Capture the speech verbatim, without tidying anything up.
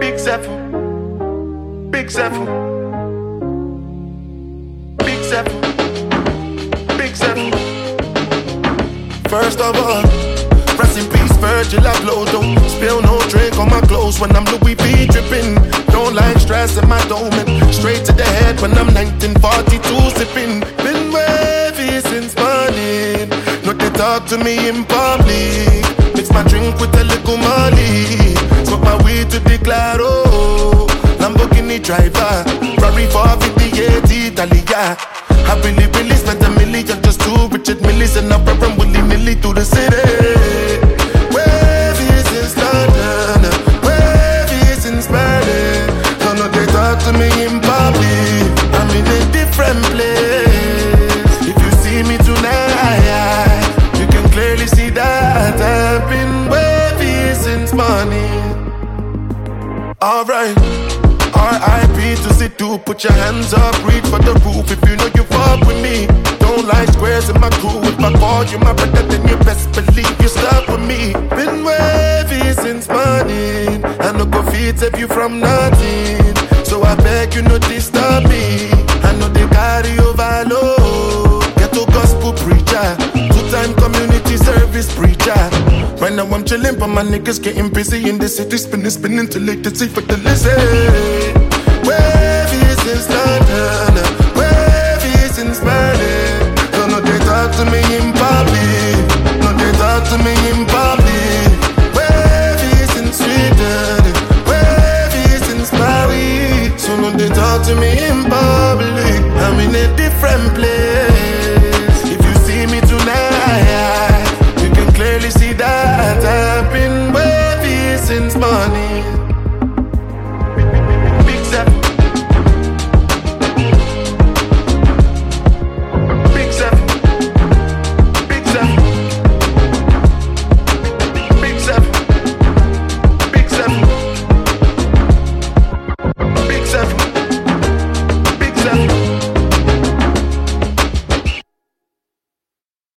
Big Zephyr, Big Zephyr, Big Zephyr, Big Zephyr. First of all, rest in peace, Virgil Abloh. Don't spill no drink on my clothes when I'm Louis V dripping. Don't like stress in my dome. Straight to the head when I'm nineteen forty-two sipping. Been wavy since morning. No, they talk to me in public. Mix my drink with a little money. Smoke my weed to the claro. Lamborghini driver, Ferrari four fifty-eight Italia. I really, really spent a million just to Richard Millis and I'm from willy-nilly through the city. Wavy since London, wavy since Berlin. Don't know they talk to me in public. I'm in a different place. If you see me tonight, you can clearly see that I've been wavy since morning. Alright, R I P to Situ, put your hands up, reach for the roof if you know you fuck with me. Don't like squares in my crew, if I call you my brother then you best believe you stuck with me. Been wavy since morning, I no go feed save you from nothing. So I beg you no disturb me, I know they carry overload. Get to gospel preacher, two-time community service preacher. Right now I'm chillin', but my niggas getting busy in the city, spinning, spinning till late to see for the lizard. Wavy since London, wavy since Berlin. Don't know they talk to me in public, no they talk to me in public. Wavy since Sweden, wavy since Paris. So no they talk to me in public, I'm in a different place.